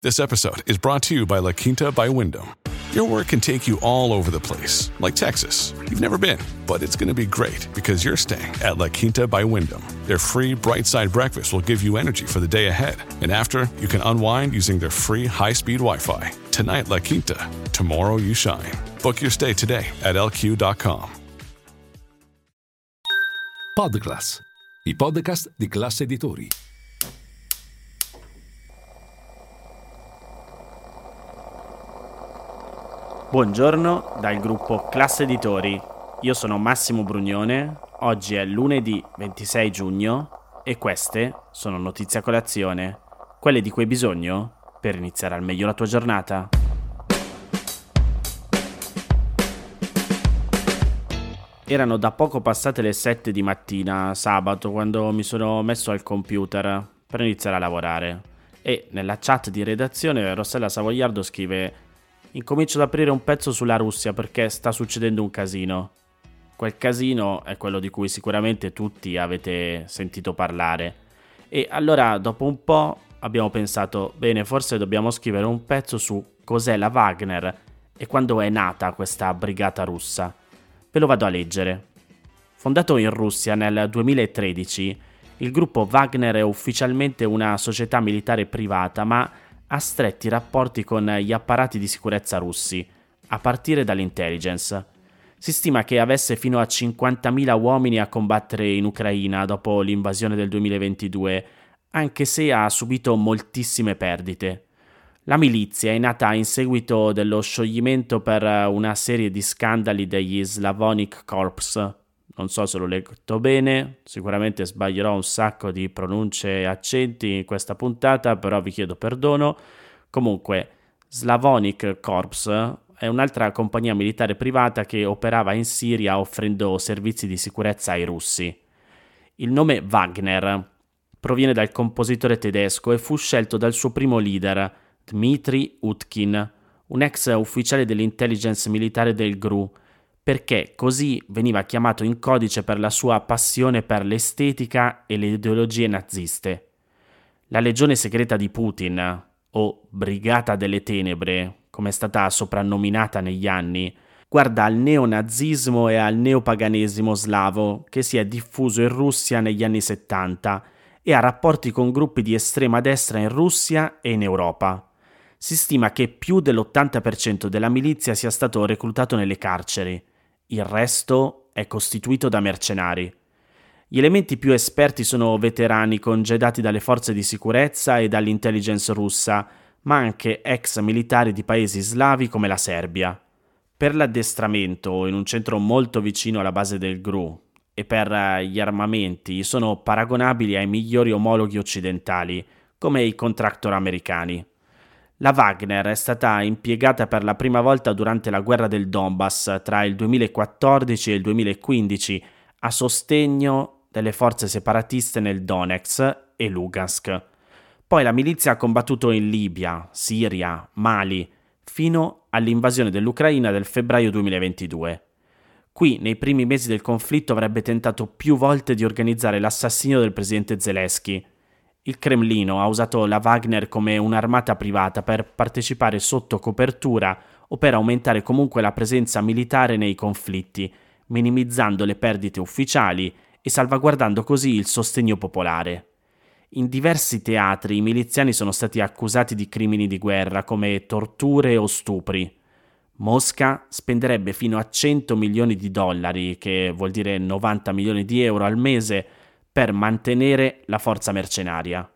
This episode is brought to you by La Quinta by Wyndham. Your work can take you all over the place, like Texas. You've never been, but it's going to be great because you're staying at La Quinta by Wyndham. Their free Bright Side breakfast will give you energy for the day ahead. And after, you can unwind using their free high-speed Wi-Fi. Tonight, La Quinta. Tomorrow, you shine. Book your stay today at lq.com. Podclass, i podcast di Classe Editori. Buongiorno dal gruppo Classe Editori, io sono Massimo Brugnone, oggi è lunedì 26 giugno e queste sono notizie a colazione, quelle di cui hai bisogno per iniziare al meglio la tua giornata. Erano da poco passate le 7 di mattina, sabato, quando mi sono messo al computer per iniziare a lavorare e nella chat di redazione Rossella Savoiardo scrive: incomincio ad aprire un pezzo sulla Russia perché sta succedendo un casino. Quel casino è quello di cui sicuramente tutti avete sentito parlare. E allora, dopo un po', abbiamo pensato, bene, forse dobbiamo scrivere un pezzo su cos'è la Wagner e quando è nata questa brigata russa. Ve lo vado a leggere. Fondato in Russia nel 2013, il gruppo Wagner è ufficialmente una società militare privata, ma ha stretti rapporti con gli apparati di sicurezza russi, a partire dall'intelligence. Si stima che avesse fino a 50.000 uomini a combattere in Ucraina dopo l'invasione del 2022, anche se ha subito moltissime perdite. La milizia è nata in seguito dello scioglimento per una serie di scandali degli Slavonic Corps. Non so se l'ho letto bene, sicuramente sbaglierò un sacco di pronunce e accenti in questa puntata, però vi chiedo perdono. Comunque, Slavonic Corps è un'altra compagnia militare privata che operava in Siria offrendo servizi di sicurezza ai russi. Il nome Wagner proviene dal compositore tedesco e fu scelto dal suo primo leader, Dmitry Utkin, un ex ufficiale dell'intelligence militare del GRU, perché così veniva chiamato in codice per la sua passione per l'estetica e le ideologie naziste. La legione segreta di Putin, o Brigata delle Tenebre, come è stata soprannominata negli anni, guarda al neonazismo e al neopaganesimo slavo che si è diffuso in Russia negli anni 70 e ha rapporti con gruppi di estrema destra in Russia e in Europa. Si stima che più dell'80% della milizia sia stato reclutato nelle carceri. Il resto è costituito da mercenari. Gli elementi più esperti sono veterani congedati dalle forze di sicurezza e dall'intelligence russa, ma anche ex militari di paesi slavi come la Serbia. Per l'addestramento, in un centro molto vicino alla base del GRU, e per gli armamenti sono paragonabili ai migliori omologhi occidentali, come i contractor americani. La Wagner è stata impiegata per la prima volta durante la guerra del Donbass tra il 2014 e il 2015 a sostegno delle forze separatiste nel Donetsk e Lugansk. Poi la milizia ha combattuto in Libia, Siria, Mali, fino all'invasione dell'Ucraina del febbraio 2022. Qui, nei primi mesi del conflitto, avrebbe tentato più volte di organizzare l'assassinio del presidente Zelensky. Il Cremlino ha usato la Wagner come un'armata privata per partecipare sotto copertura o per aumentare comunque la presenza militare nei conflitti, minimizzando le perdite ufficiali e salvaguardando così il sostegno popolare. In diversi teatri i miliziani sono stati accusati di crimini di guerra come torture o stupri. Mosca spenderebbe fino a 100 milioni di dollari, che vuol dire 90 milioni di euro al mese, per mantenere la forza mercenaria.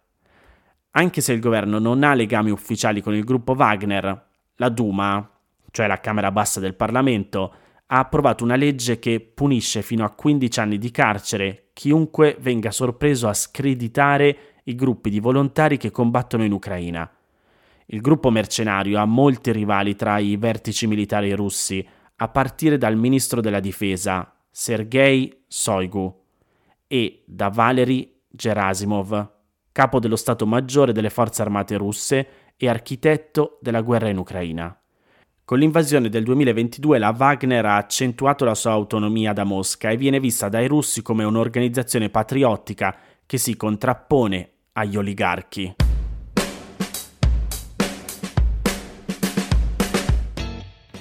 Anche se il governo non ha legami ufficiali con il gruppo Wagner, la Duma, cioè la Camera Bassa del Parlamento, ha approvato una legge che punisce fino a 15 anni di carcere chiunque venga sorpreso a screditare i gruppi di volontari che combattono in Ucraina. Il gruppo mercenario ha molti rivali tra i vertici militari russi, a partire dal ministro della difesa, Sergei Shoigu, e da Valery Gerasimov, capo dello Stato Maggiore delle Forze Armate russe e architetto della guerra in Ucraina. Con l'invasione del 2022 la Wagner ha accentuato la sua autonomia da Mosca e viene vista dai russi come un'organizzazione patriottica che si contrappone agli oligarchi.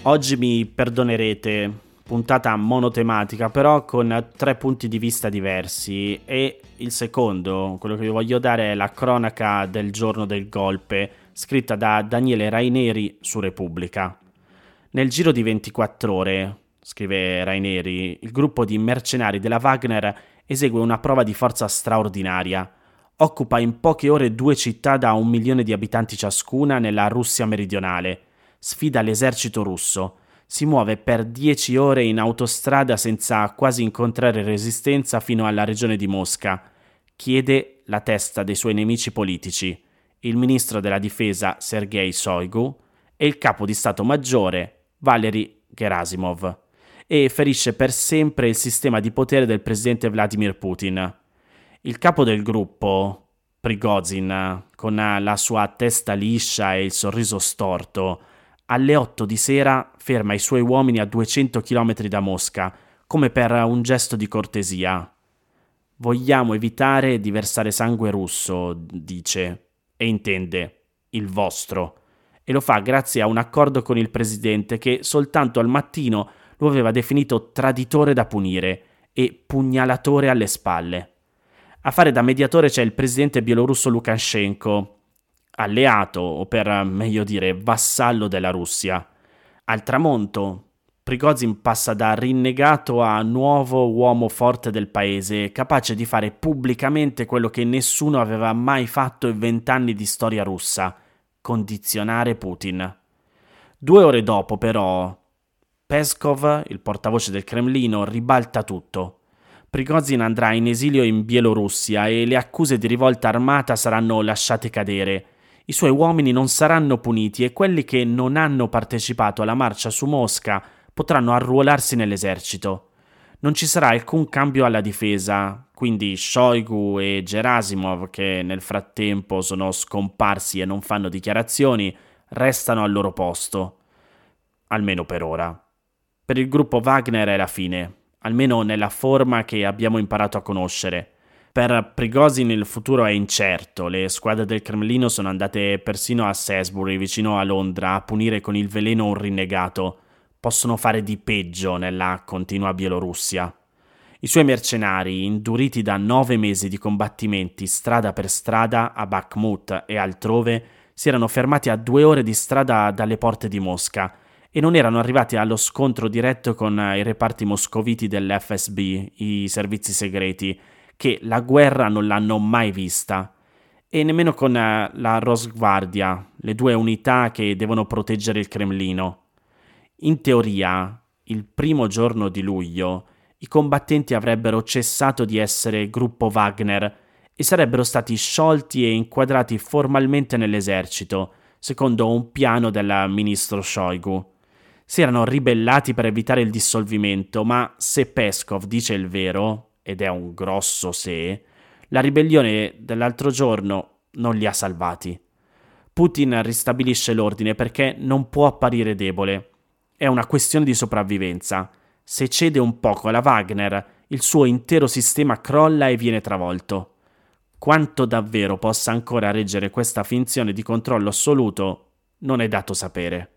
Oggi mi perdonerete, puntata monotematica, però con 3 punti di vista diversi, e il secondo, quello che vi voglio dare, è la cronaca del giorno del golpe, scritta da Daniele Raineri su Repubblica. Nel giro di 24 ore, scrive Raineri, il gruppo di mercenari della Wagner esegue una prova di forza straordinaria. Occupa in poche ore 2 città da 1 milione di abitanti ciascuna nella Russia meridionale. Sfida l'esercito russo. Si muove per 10 ore in autostrada senza quasi incontrare resistenza fino alla regione di Mosca. Chiede la testa dei suoi nemici politici, il ministro della difesa Sergei Shoigu e il capo di Stato Maggiore Valery Gerasimov, e ferisce per sempre il sistema di potere del presidente Vladimir Putin. Il capo del gruppo, Prigozhin, con la sua testa liscia e il sorriso storto, alle 8 di sera ferma i suoi uomini a 200 km da Mosca, come per un gesto di cortesia. Vogliamo evitare di versare sangue russo, dice, e intende il vostro, e lo fa grazie a un accordo con il presidente che soltanto al mattino lo aveva definito traditore da punire e pugnalatore alle spalle. A fare da mediatore c'è il presidente bielorusso Lukashenko, alleato, o per meglio dire vassallo della Russia. Al tramonto, Prigozhin passa da rinnegato a nuovo uomo forte del paese, capace di fare pubblicamente quello che nessuno aveva mai fatto in 20 anni di storia russa: condizionare Putin. 2 ore dopo, però, Peskov, il portavoce del Cremlino, ribalta tutto. Prigozhin andrà in esilio in Bielorussia e le accuse di rivolta armata saranno lasciate cadere. I suoi uomini non saranno puniti e quelli che non hanno partecipato alla marcia su Mosca potranno arruolarsi nell'esercito. Non ci sarà alcun cambio alla difesa, quindi Shoigu e Gerasimov, che nel frattempo sono scomparsi e non fanno dichiarazioni, restano al loro posto. Almeno per ora. Per il gruppo Wagner è la fine, almeno nella forma che abbiamo imparato a conoscere. Per Prigozhin il futuro è incerto, le squadre del Cremlino sono andate persino a Salisbury, vicino a Londra, a punire con il veleno un rinnegato. Possono fare di peggio nella continua Bielorussia. I suoi mercenari, induriti da 9 mesi di combattimenti strada per strada a Bakhmut e altrove, si erano fermati a 2 ore di strada dalle porte di Mosca e non erano arrivati allo scontro diretto con i reparti moscoviti dell'FSB, i servizi segreti, che la guerra non l'hanno mai vista, e nemmeno con la Rosgvardia, le 2 unità che devono proteggere il Cremlino. In teoria, il primo giorno di luglio, i combattenti avrebbero cessato di essere gruppo Wagner e sarebbero stati sciolti e inquadrati formalmente nell'esercito, secondo un piano del ministro Shoigu. Si erano ribellati per evitare il dissolvimento, ma se Peskov dice il vero, ed è un grosso se, la ribellione dell'altro giorno non li ha salvati. Putin ristabilisce l'ordine perché non può apparire debole. È una questione di sopravvivenza. Se cede un poco alla Wagner, il suo intero sistema crolla e viene travolto. Quanto davvero possa ancora reggere questa finzione di controllo assoluto non è dato sapere.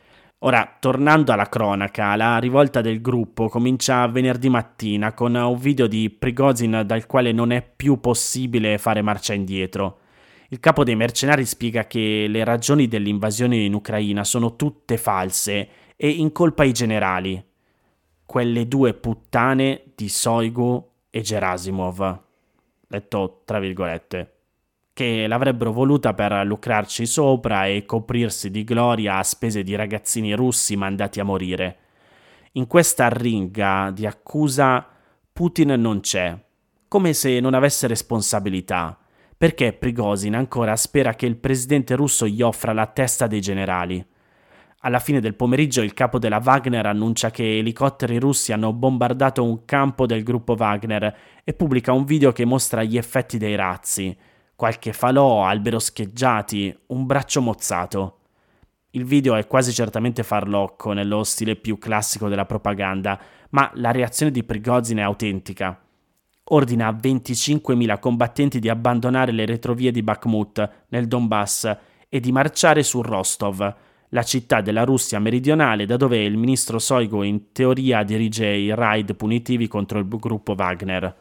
Ora, tornando alla cronaca, la rivolta del gruppo comincia venerdì mattina con un video di Prigozhin dal quale non è più possibile fare marcia indietro. Il capo dei mercenari spiega che le ragioni dell'invasione in Ucraina sono tutte false e incolpa i generali, quelle 2 puttane di Shoigu e Gerasimov, letto tra virgolette, che l'avrebbero voluta per lucrarci sopra e coprirsi di gloria a spese di ragazzini russi mandati a morire. In questa arringa di accusa Putin non c'è, come se non avesse responsabilità, perché Prigozhin ancora spera che il presidente russo gli offra la testa dei generali. Alla fine del pomeriggio il capo della Wagner annuncia che elicotteri russi hanno bombardato un campo del gruppo Wagner e pubblica un video che mostra gli effetti dei razzi. Qualche falò, albero scheggiati, un braccio mozzato. Il video è quasi certamente farlocco, nello stile più classico della propaganda, ma la reazione di Prigozhin è autentica. Ordina a 25.000 combattenti di abbandonare le retrovie di Bakhmut, nel Donbass, e di marciare su Rostov, la città della Russia meridionale da dove il ministro Shoigu in teoria dirige i raid punitivi contro il gruppo Wagner.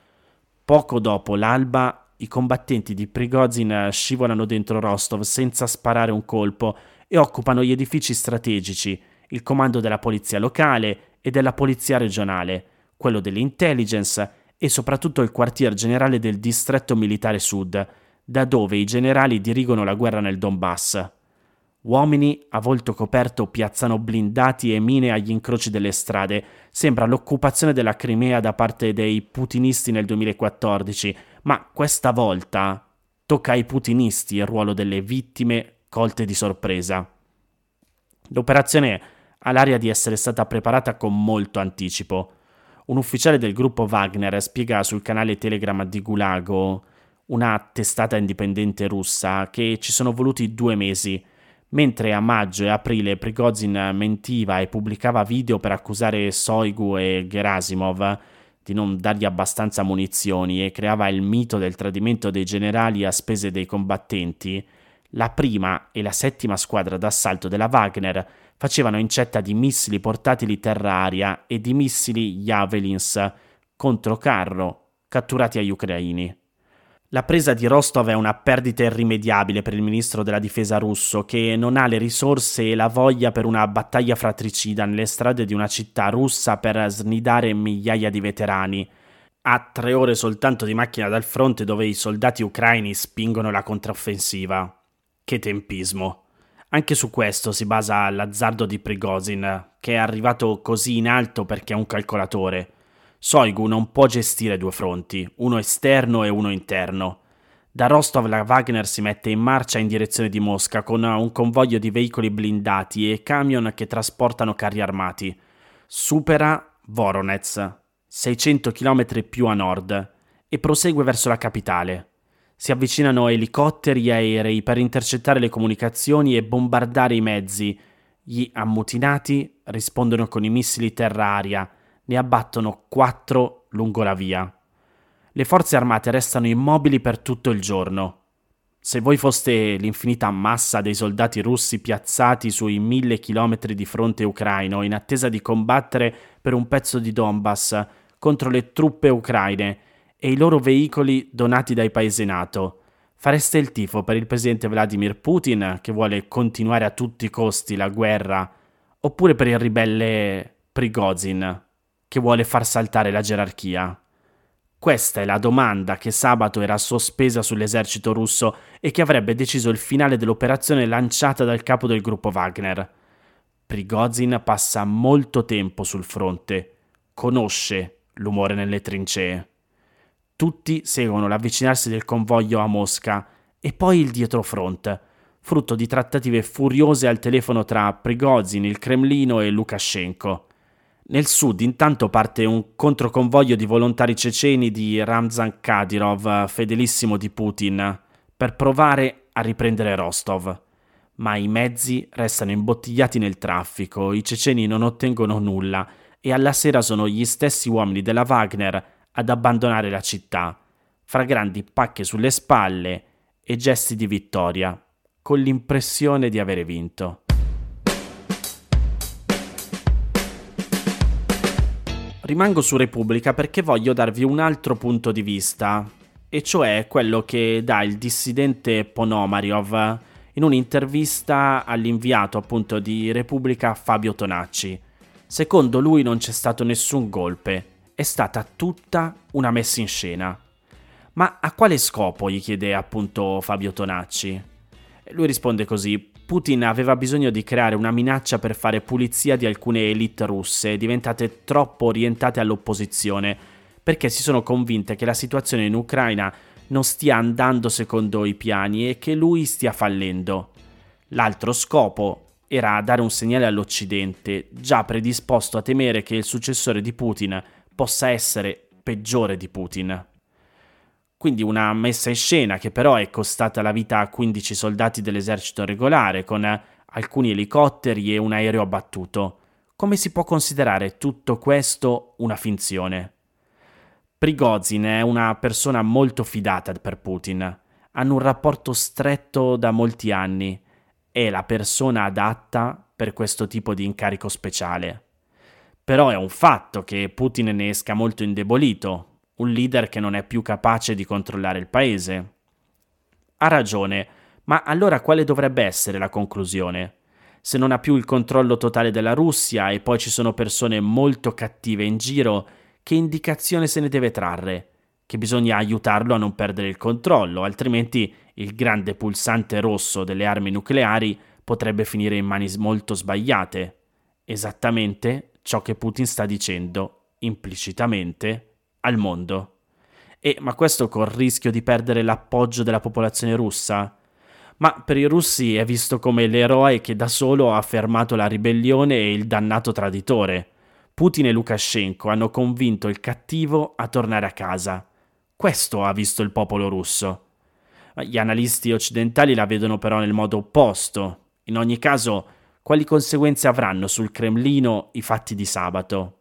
Poco dopo l'alba, i combattenti di Prigozhin scivolano dentro Rostov senza sparare un colpo e occupano gli edifici strategici, il comando della polizia locale e della polizia regionale, quello dell'intelligence e soprattutto il quartier generale del distretto militare sud, da dove i generali dirigono la guerra nel Donbass. Uomini a volto coperto piazzano blindati e mine agli incroci delle strade. Sembra l'occupazione della Crimea da parte dei putinisti nel 2014, ma questa volta tocca ai putinisti il ruolo delle vittime colte di sorpresa. L'operazione ha l'aria di essere stata preparata con molto anticipo. Un ufficiale del gruppo Wagner spiega sul canale Telegram di Gulago, una testata indipendente russa, che ci sono voluti 2 mesi. Mentre a maggio e aprile Prigozhin mentiva e pubblicava video per accusare Shoigu e Gerasimov di non dargli abbastanza munizioni e creava il mito del tradimento dei generali a spese dei combattenti, la prima e la 7ª squadra d'assalto della Wagner facevano incetta di missili portatili terra-aria e di missili Javelins controcarro catturati agli ucraini. La presa di Rostov è una perdita irrimediabile per il ministro della difesa russo, che non ha le risorse e la voglia per una battaglia fratricida nelle strade di una città russa per snidare migliaia di veterani. Ha 3 ore soltanto di macchina dal fronte dove i soldati ucraini spingono la controffensiva. Che tempismo! Anche su questo si basa l'azzardo di Prigozhin, che è arrivato così in alto perché è un calcolatore. Shoigu non può gestire 2 fronti, uno esterno e uno interno. Da Rostov la Wagner si mette in marcia in direzione di Mosca con un convoglio di veicoli blindati e camion che trasportano carri armati. Supera Voronezh, 600 km più a nord, e prosegue verso la capitale. Si avvicinano elicotteri e aerei per intercettare le comunicazioni e bombardare i mezzi. Gli ammutinati rispondono con i missili terra-aria. Ne abbattono 4 lungo la via. Le forze armate restano immobili per tutto il giorno. Se voi foste l'infinita massa dei soldati russi piazzati sui 1000 chilometri di fronte ucraino in attesa di combattere per un pezzo di Donbass contro le truppe ucraine e i loro veicoli donati dai paesi NATO, fareste il tifo per il presidente Vladimir Putin, che vuole continuare a tutti i costi la guerra, oppure per il ribelle Prigozhin, che vuole far saltare la gerarchia? Questa è la domanda che sabato era sospesa sull'esercito russo e che avrebbe deciso il finale dell'operazione lanciata dal capo del gruppo Wagner. Prigozhin passa molto tempo sul fronte, conosce l'umore nelle trincee. Tutti seguono l'avvicinarsi del convoglio a Mosca e poi il dietrofront, frutto di trattative furiose al telefono tra Prigozhin, il Cremlino e Lukashenko. Nel sud intanto parte un controconvoglio di volontari ceceni di Ramzan Kadyrov, fedelissimo di Putin, per provare a riprendere Rostov. Ma i mezzi restano imbottigliati nel traffico, i ceceni non ottengono nulla e alla sera sono gli stessi uomini della Wagner ad abbandonare la città, fra grandi pacche sulle spalle e gesti di vittoria, con l'impressione di avere vinto. Rimango su Repubblica perché voglio darvi un altro punto di vista, e cioè quello che dà il dissidente Ponomaryov in un'intervista all'inviato appunto di Repubblica Fabio Tonacci. Secondo lui non c'è stato nessun golpe, è stata tutta una messa in scena. Ma a quale scopo, gli chiede appunto Fabio Tonacci? E lui risponde così: Putin aveva bisogno di creare una minaccia per fare pulizia di alcune elite russe diventate troppo orientate all'opposizione, perché si sono convinte che la situazione in Ucraina non stia andando secondo i piani e che lui stia fallendo. L'altro scopo era dare un segnale all'Occidente, già predisposto a temere che il successore di Putin possa essere peggiore di Putin. Quindi una messa in scena che però è costata la vita a 15 soldati dell'esercito regolare, con alcuni elicotteri e un aereo abbattuto. Come si può considerare tutto questo una finzione? Prigozhin è una persona molto fidata per Putin. Hanno un rapporto stretto da molti anni. è la persona adatta per questo tipo di incarico speciale. Però è un fatto che Putin ne esca molto indebolito, un leader che non è più capace di controllare il paese. Ha ragione, ma allora quale dovrebbe essere la conclusione? Se non ha più il controllo totale della Russia e poi ci sono persone molto cattive in giro, che indicazione se ne deve trarre? Che bisogna aiutarlo a non perdere il controllo, altrimenti il grande pulsante rosso delle armi nucleari potrebbe finire in mani molto sbagliate. Esattamente ciò che Putin sta dicendo, implicitamente, al mondo. Ma questo col rischio di perdere l'appoggio della popolazione russa? Ma per i russi è visto come l'eroe che da solo ha fermato la ribellione e il dannato traditore. Putin e Lukashenko hanno convinto il cattivo a tornare a casa. Questo ha visto il popolo russo. Gli analisti occidentali la vedono però nel modo opposto. In ogni caso, quali conseguenze avranno sul Cremlino i fatti di sabato?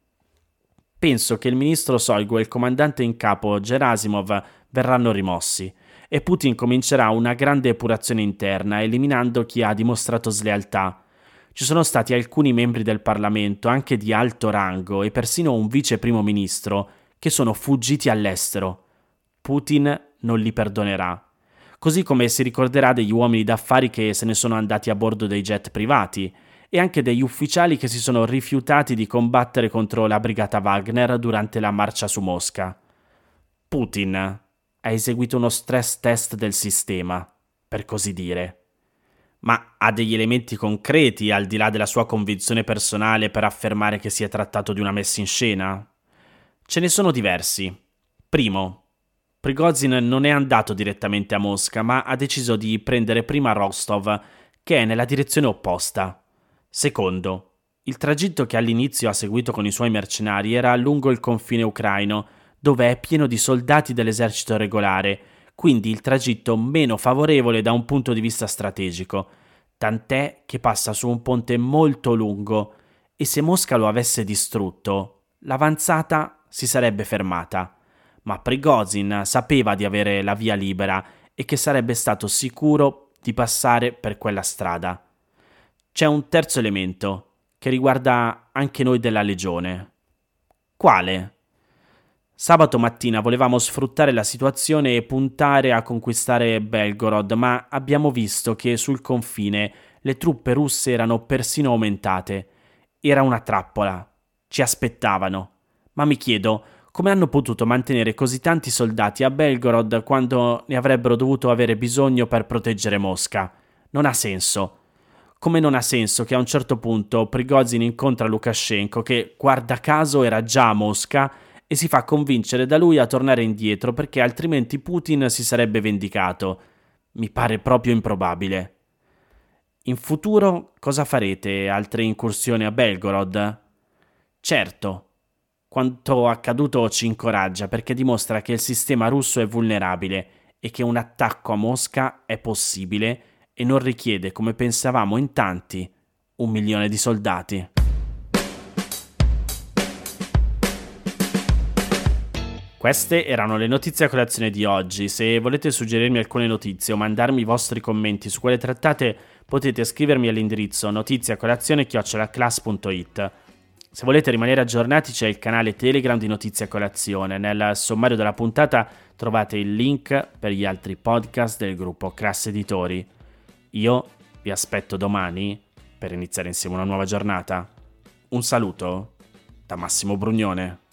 Penso che il ministro Shoigu e il comandante in capo Gerasimov verranno rimossi e Putin comincerà una grande epurazione interna, eliminando chi ha dimostrato slealtà. Ci sono stati alcuni membri del Parlamento, anche di alto rango, e persino un vice primo ministro, che sono fuggiti all'estero. Putin non li perdonerà. Così come si ricorderà degli uomini d'affari che se ne sono andati a bordo dei jet privati, e anche degli ufficiali che si sono rifiutati di combattere contro la brigata Wagner durante la marcia su Mosca. Putin ha eseguito uno stress test del sistema, per così dire. Ma ha degli elementi concreti, al di là della sua convinzione personale, per affermare che si è trattato di una messa in scena? Ce ne sono diversi. Primo, Prigozhin non è andato direttamente a Mosca, ma ha deciso di prendere prima Rostov, che è nella direzione opposta. Secondo, il tragitto che all'inizio ha seguito con i suoi mercenari era lungo il confine ucraino, dove è pieno di soldati dell'esercito regolare, quindi il tragitto meno favorevole da un punto di vista strategico, tant'è che passa su un ponte molto lungo e se Mosca lo avesse distrutto, l'avanzata si sarebbe fermata. Ma Prigozhin sapeva di avere la via libera e che sarebbe stato sicuro di passare per quella strada. C'è un terzo elemento che riguarda anche noi della Legione. Quale? Sabato mattina volevamo sfruttare la situazione e puntare a conquistare Belgorod, ma abbiamo visto che sul confine le truppe russe erano persino aumentate. Era una trappola. Ci aspettavano. Ma mi chiedo, come hanno potuto mantenere così tanti soldati a Belgorod quando ne avrebbero dovuto avere bisogno per proteggere Mosca? Non ha senso. Come non ha senso che a un certo punto Prigozhin incontra Lukashenko, che guarda caso era già a Mosca, e si fa convincere da lui a tornare indietro perché altrimenti Putin si sarebbe vendicato. Mi pare proprio improbabile. In futuro cosa farete? Altre incursioni a Belgorod? Certo. Quanto accaduto ci incoraggia perché dimostra che il sistema russo è vulnerabile e che un attacco a Mosca è possibile e non richiede, come pensavamo in tanti, 1 milione di soldati. Queste erano le notizie a colazione di oggi. Se volete suggerirmi alcune notizie o mandarmi i vostri commenti su quelle trattate, potete scrivermi all'indirizzo notiziacolazione@class.it. Se volete rimanere aggiornati c'è il canale Telegram di Notizie a Colazione. Nel sommario della puntata trovate il link per gli altri podcast del gruppo Class Editori. Io vi aspetto domani per iniziare insieme una nuova giornata. Un saluto da Massimo Brugnone.